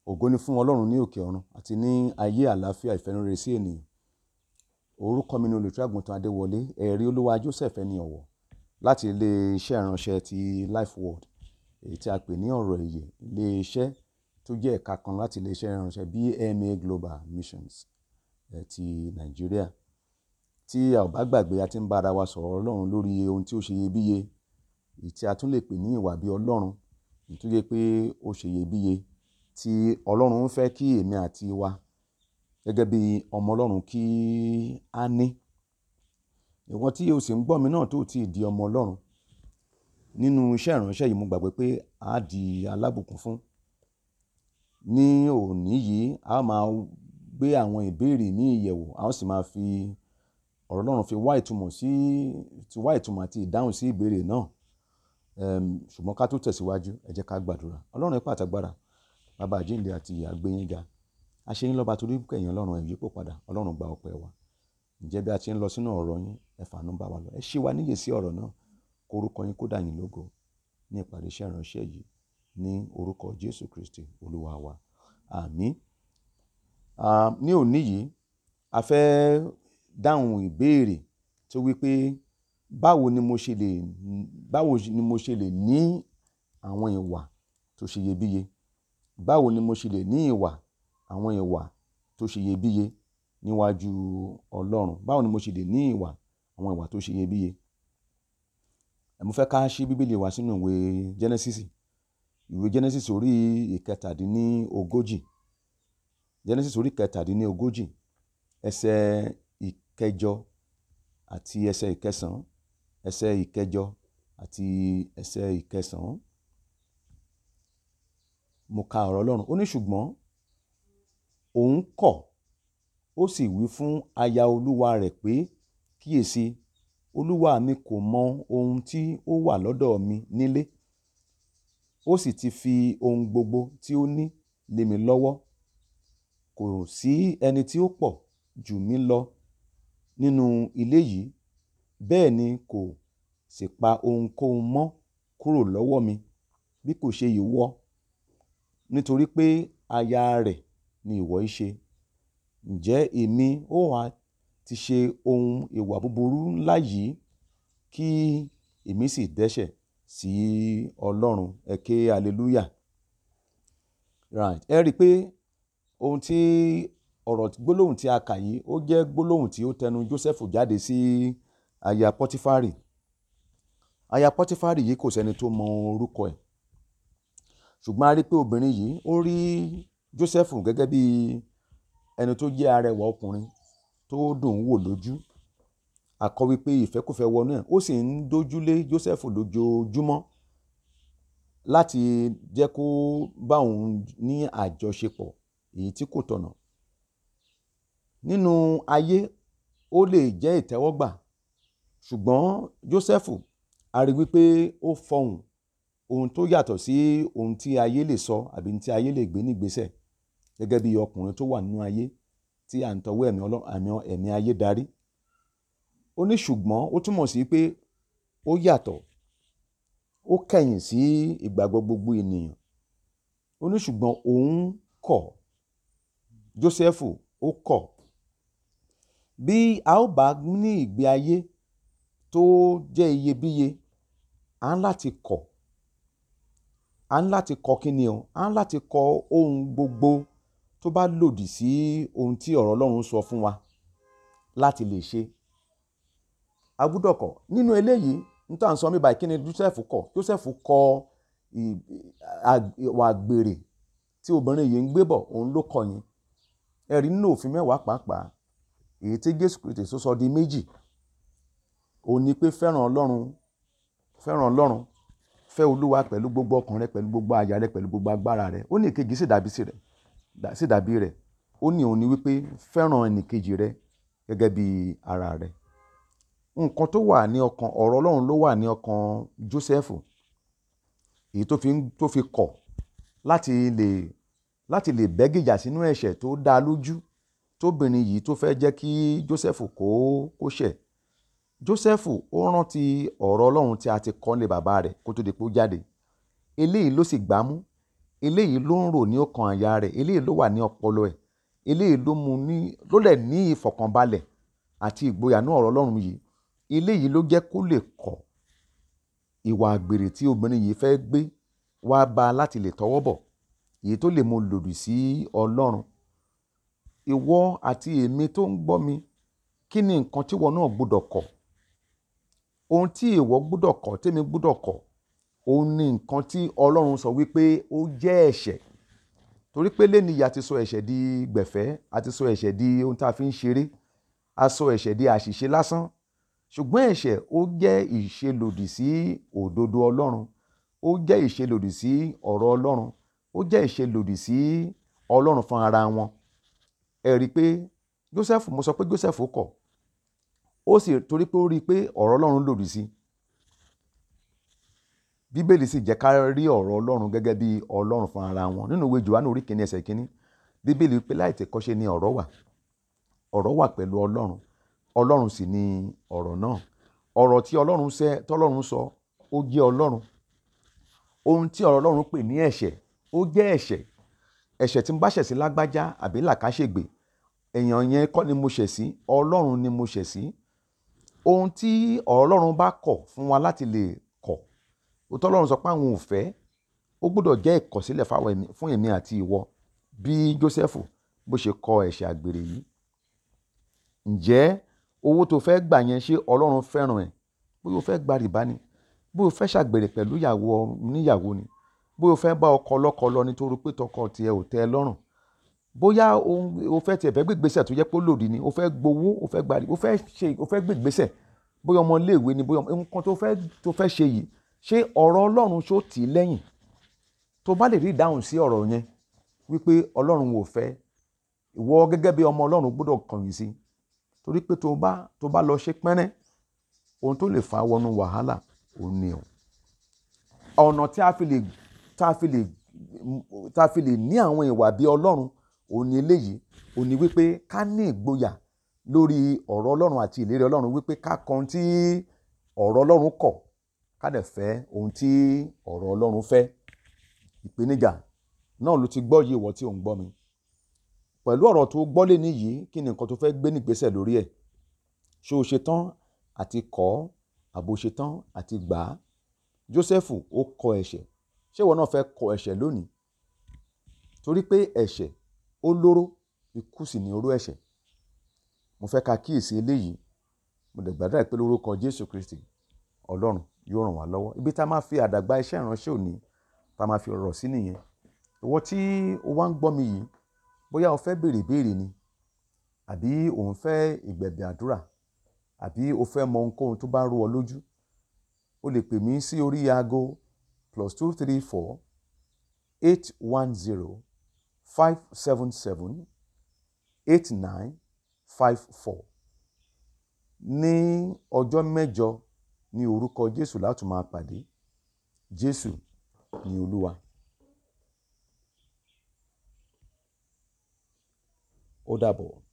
Ògo ni fún Ọlọ́run ní òkè ọ̀run àti ní ayé àlàáfíà ìfẹ́nurere sí ènìyàn. Orúkọ mi ni Olùṣọ́-àgùntàn Adéwọlé, ẹ̀rí Olúwa Joseph ẹni ọ̀wọ̀, láti ilé iṣẹ́ ìránṣẹ́ ti Life Word, èyí tí a pè ní ọ̀rọ̀ ìyè, ilé iṣẹ́ tó jẹ́ ẹ̀ka kan láti ilé iṣẹ́ ìránṣẹ́ BMA Global Missions ti Nàìjíríà. Tí a ò bá gbàgbé, a ti ń bá ara wa sọ̀rọ̀ Ọlọ́run lórí ohun tí ó ṣe iyebíye, èyí tí a tún lè pè ní ìwà bí Ọlọ́run, èyí tó jẹ́ pé ó ṣe iyebíye tí Ọlọ́run ń fẹ́ kí èmi àti wa gẹ́gẹ́ bí ọmọ Ọlọ́run kí a ní. Ìwọ tí o sì ń gbọ́ mi náà tó ti di ọmọ Ọlọ́run nínú iṣẹ́ ìránṣẹ́ yìí, mo gbàgbé pé a di alábùkún fún. Ní òní yìí, a máa gbé àwọn ìbéèrè ní ìyẹ̀wò, a ó sì máa fi ọ̀rọ̀ Ọlọ́run fi wá ìtumọ̀ àti ìdáhùn sí ìbéèrè náà. Ṣùgbọ́n ká tó tẹ̀síwájú, ẹ jẹ́ ká gbàdúrà. Ọlọ́run ipá àtàgbàrà, bàbá àjíǹde àti ìyè, a gbé yín ga. A ṣe yín lọ́ba torí pé ẹ̀yin Ọlọ́run ẹ yípo padà. Ọlọ́run gba ọpẹ́ wa. Ǹjẹ́ bí a ti ń lọ sínú ọ̀rọ̀ yín, ẹ fàánú bá wa lọ. Ẹ ṣí wa níyè sí ọ̀rọ̀ náà, kó orúkọ yín kó dà yín lógo ní ìparí iṣẹ́ ìránṣẹ́ yìí, ní orúkọ Jésù Kristi Olúwa wa. Àmín. Ní òní yìí, a fẹ́ dáhùn ìbéèrè tó wí pé báwo ni mo ṣe lè ní àwọn ìwà tó ṣe iyebíye? Báwo ni mo ṣe lè ní àwọn ìwà tó ṣe iyebíye níwájú Ọlọ́run? Báwo ni mo ṣe lè ní àwọn ìwà tó ṣe iyebíye? Mo fẹ́ ká ṣí Bíbélì wa sínú ìwé Genesis orí ìkẹtàdínlógójì. Genesis orí ìkẹtàdínlógójì, ẹsẹ̀ ìkẹjọ àti ẹsẹ̀ ìkẹsàn-án, ẹsẹ̀ ìkẹjọ àti ẹsẹ̀ ìkẹsàn-án. Mo ka ọ̀rọ̀ Ọlọ́run. Ó ní ṣùgbọ́n òun kọ̀, ó sì wí fún aya olúwa rẹ̀ pé, kíyèsi, olúwa mi kò mọ ohun tí ó wà lọ́dọ̀ mi nílé. Ó sì ti fi ohun gbogbo tí ó ní lé mi lọ́wọ́. Kò sí ẹni tí ó pọ̀ jù mí lọ nínú ilé yìí, bẹ́ẹ̀ ni kò sì pa ohunkóhun mọ́ kúrò lọ́wọ́ mi bí kò ṣe ìwọ, nítorí pé aya rẹ̀ ni ìwọ í ṣe. Ǹjẹ́ èmi ó ha ti ṣe ohun ìwà búburú ńlá yìí kí èmi sì dẹ́ṣẹ̀ sí Ọlọ́run? Ẹ ké hallelujah. Right. Ẹ rí i pé gbólóhùn tí a kà yìí, ó jẹ́ gbólóhùn tí ó tẹnu Jósẹ́fù jáde sí aya Pọ́tífárì. Aya Pọ́tífárì yìí kò sẹ́ni tó mọ orúkọ ẹ̀. Ṣùgbọ́n a rí pé obìnrin yìí ó rí Jósẹ́fù gẹ́gẹ́ bí ẹni tó jẹ́ arẹwà ọkùnrin tó dùn wò lójú. A kọ wípé ìfẹ́kúfẹ́ wọnú ẹ̀, ó sì ń dójúlé Jósẹ́fù lójoojúmọ́ láti jẹ́ kó bá òun ní àjọṣepọ̀ èyí tí kò tọ̀nà. Nínú ayé ó lè jẹ́ ìtẹ́wọ́gbà, ṣùgbọ́n Jósẹ́fù a rí wípé ó fọhùn ohun tó yàtọ̀ sí ohun tí ayé lè sọ àbí tí ayé lè gbé nígbésẹ̀, gẹ́gẹ́ bí ọkùnrin tó wà nínú ayé tí à ń tọwọ́ ẹ̀mí ayé darí. Ó ní ṣùgbọ́n ó túmọ̀ sí pé ó yàtọ̀, ó kẹ̀yìn sí ìgbàgbọ́ gbogbo ènìyàn. Ó ní ṣùgbọ́n òun kọ̀, Jósẹ́fù ó kọ̀. Bí a ó bá ní ìgbé ayé tó jẹ́ iyebíye, a ń láti kọ̀. A ń láti kọ̀ kí ni o? A ń láti kọ̀ ohun gbogbo tó bá lòdì sí ohun tí ọ̀rọ̀ Ọlọ́run sọ fún wa láti lè ṣe. A gbúdọ̀ kọ̀. Nínú eléyìí, nítorí à ń sọ mí báyìí, kí ni Jósẹ́fù kọ̀? Jósẹ́fù kọ̀ ìwà àgbèrè tí obìnrin yìí ń gbé bọ̀, òun ló kọ̀ yẹn. Ẹ rí nínú òfin 10 pàápàá, èyí tí Jésù Kristi sọ di méjì. Ó ní pé fẹ́ràn Ọlọ́run, fẹ́ Olúwa pẹ̀lú gbogbo ọkàn rẹ, pẹ̀lú gbogbo àyà rẹ, pẹ̀lú gbogbo agbára rẹ. Ó ní ìkejì sì dàbí rẹ̀. Ó ní òun ni wípé fẹ́ràn ẹnìkejì rẹ gẹ́gẹ́ bí ara rẹ. Nǹkan tó wà ní ọkàn, ọ̀rọ̀ Ọlọ́run ló wà ní ọkàn Jósẹ́fù, èyí tó fi kọ̀ láti lè bẹ́gìjà sínú ẹ̀ṣẹ̀ tó dá lójú tóbìnrin yìí tó fẹ́ jẹ́ kí Jósẹ́fù kó ṣẹ̀. Jósẹ́fù ó rántí ọ̀rọ̀ Ọlọ́run tí a ti kọ́ lé bàbá rẹ̀ kó tó di pé ó jáde. Eléyìí ló sì gbámú. eléyìí ló ń rò ní ọkàn àyà rẹ̀, eléyìí ló wà ní ọpọlọ ẹ̀, eléyìí ló lè ní ìfọ̀kànbalẹ̀ àti ìgboyà ní ọ̀rọ̀ Ọlọ́run yìí. Eléyìí ló jẹ́ kó lè kọ̀ ìwà àgbèrè tí obìnrin yìí fẹ́ gbé wá bá a láti lè tọwọ́ bọ̀, èyí tó lè mú lòdì sí Ọlọ́run. Ìwọ àti èmi tó ń gbọ́ mi, kí ni nǹkan tí ìwọ náà gbọ́dọ̀ kọ̀? Ohun tí ìwọ gbọ́dọ̀ kọ̀, tèmi gbọ́dọ̀ kọ̀, òun ni nǹkan tí Ọlọ́run sọ wípé ó jẹ́ ẹ̀ṣẹ̀. Torí pé lénìí a ti sọ ẹ̀ṣẹ̀ di gbẹ̀fẹ́, a ti sọ ẹ̀ṣẹ̀ di ohun tí a fi ń ṣeré, a sọ ẹ̀ṣẹ̀ di àṣìṣe lásán. Ṣùgbọ́n ẹ̀ṣẹ̀ ó jẹ́ ìṣelòdì sí òdodo Ọlọ́run, ó jẹ́ ìṣelòdì sí ọ̀rọ̀ Ọlọ́run, ó jẹ́ ìṣelòdì sí Ọlọ́run fún ara wọn. Ẹ rí i pé Jósẹ́fù, mo sọ pé Jósẹ́fù kọ̀, ó sì torí pé ó rí i pé ọ̀rọ̀ Ọlọ́run lòdì sí. Bíbélì sì jẹ́ ká rí ọ̀rọ̀ Ọlọ́run gẹ́gẹ́ bí Ọlọ́run fún ara wọn. Nínú ìwé Jòhánù orí kìíní ẹsẹ̀ kìíní, Bíbélì wípé láìtèkọ́ṣe ni ọ̀rọ̀ wà, ọ̀rọ̀ wà pẹ̀lú Ọlọ́run, Ọlọ́run sì ni ọ̀rọ̀ náà. Ọ̀rọ̀ tí tọ́lọ́run sọ, ó jẹ́ Ọlọ́run. Ohun tí ọ̀rọ̀ Ọlọ́run pè ní ẹ̀ṣẹ̀, ó jẹ́ ẹ̀ṣẹ̀. Ẹ̀ṣẹ̀ tí ń bá ṣẹ̀ sí lágbájá àbí làkàṣègbè, èèyàn yẹn kọ́ ni mo ṣẹ̀ sí, Ọlọ́run ni mo ṣẹ̀ sí. Ohun tí ọ̀rọ̀ Ọlọ́run bá kọ̀ fún wa láti lè kọ̀, ohun tí Ọlọ́run sọ pé àwọn ò fẹ́, ó gbọ́dọ̀ jẹ́ ìkọ̀sílẹ̀ fún èmi àti ìwọ, bí Jósẹ́fù bó ṣe kọ ẹ̀ṣẹ̀ àgbèrè yìí. Ǹjẹ́ owó tó fẹ́ gbà yẹn, ṣé Ọlọ́run fẹ́ràn ẹ̀? Bóyá o fẹ́ gba rìbá ni, bóyá o fẹ́ ṣàgbèrè pẹ̀lú ìyàwó oníyàwó ni, bóyá o fẹ́ bá ọkọ ọlọ́kọ lọ nítorí pé tọkọ tiẹ̀ ò tẹ́ ẹ lọ́rùn, bóyá o fẹ́ tiẹ̀ fẹ́ gbé ìgbésẹ̀ tó jẹ́ pé ó lòdì ni, o fẹ́ gbowó, o fẹ́ gbé ìgbésẹ̀, bóyá ọmọ iléèwé ni, bóyá nǹkan tó fẹ́ ṣe yìí, ṣé ọ̀rọ̀ Ọlọ́run ṣó tì í lẹ́yìn? Tó bá lè rí ìdáhùn sí ọ̀rọ̀ yẹn wípé Ọlọ́run ò fẹ́, ìwọ gẹ́gẹ́ bí ọmọ Ọlọ́run gbọ́dọ̀ kọ̀yìn sí. Torí pé tó bá lọ ṣe pẹ́rẹ́, ohun tó lè fà wọnú wàhálà òun ni o. Ọ̀nà tí a fi lè ní àwọn ìwà bí Ọlọ́run òun ni eléyìí, òun ni wípé ká ní ìgboyà lórí ọ̀rọ̀ Ọlọ́run àti ìlérí Ọlọ́run, wípé ká kọ ohun tí ọ̀rọ̀ Ọlọ́run kọ̀, ká dẹ̀ fẹ́ ohun tí ọ̀rọ̀ Ọlọ́run fẹ́. Ìpèníjà náà ló ti gbọ́ yìí, ìwọ tí ò ń gbọ́ mi. Pẹ̀lú ọ̀rọ̀ tó gbọ́ lénìí yìí, kí ni nǹkan tó fẹ́ gbé nígbésẹ̀ lórí ẹ̀? Ṣé o ṣetán àti kọ̀ àbò ṣetán àti gbà á? Jósẹ́fù ó kọ ẹ̀ṣẹ̀. Ṣé ìwọ náà fẹ́ kọ ẹ̀ṣẹ̀ lónìí? Torí pé ẹ̀ṣẹ̀ ó lóró, ikú sì ni oró ẹ̀ṣẹ̀. Mo fẹ́ ká kíyèsí eléyìí. Mo dẹ̀ gbàdúrà pé lórúkọ Jésù Kristi, Ọlọ́run yóò ràn wá lọ́wọ́. Ibi tá a máa fi àdàgbà iṣẹ́ ìránṣẹ́ òní, tá a máa fi ọ̀rọ̀ sí nìyẹn. Ìwọ tí o wá ń gbọ́ mi yìí, bóyá o fẹ́ béèrè ìbéèrè ni, àbí o ń fẹ́ ìgbẹ̀bẹ̀ àdúrà, àbí o fẹ́ mọ ohunkóhun tó bá rú ọ lójú, o lè pè mí sí orí aago +234 810 577 8954. Ní ọjọ́ mẹ́jọ ní orúkọ Jésù láti máa pàdé. Jésù ni Olúwa. Ó dàbọ̀.